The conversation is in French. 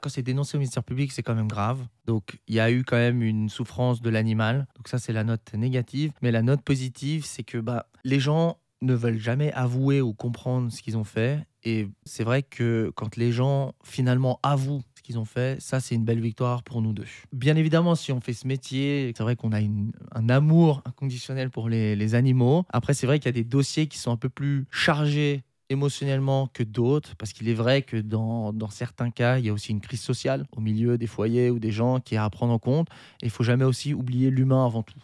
Quand c'est dénoncé au ministère public, c'est quand même grave. Donc, il y a eu quand même une souffrance de l'animal. Donc ça, c'est la note négative. Mais la note positive, c'est que les gens ne veulent jamais avouer ou comprendre ce qu'ils ont fait. Et c'est vrai que quand les gens finalement avouent ce qu'ils ont fait, ça, c'est une belle victoire pour nous deux. Bien évidemment, si on fait ce métier, c'est vrai qu'on a un amour inconditionnel pour les animaux. Après, c'est vrai qu'il y a des dossiers qui sont un peu plus chargés émotionnellement que d'autres, parce qu'il est vrai que dans certains cas, il y a aussi une crise sociale au milieu des foyers ou des gens qui est à prendre en compte. Et il faut jamais aussi oublier l'humain avant tout.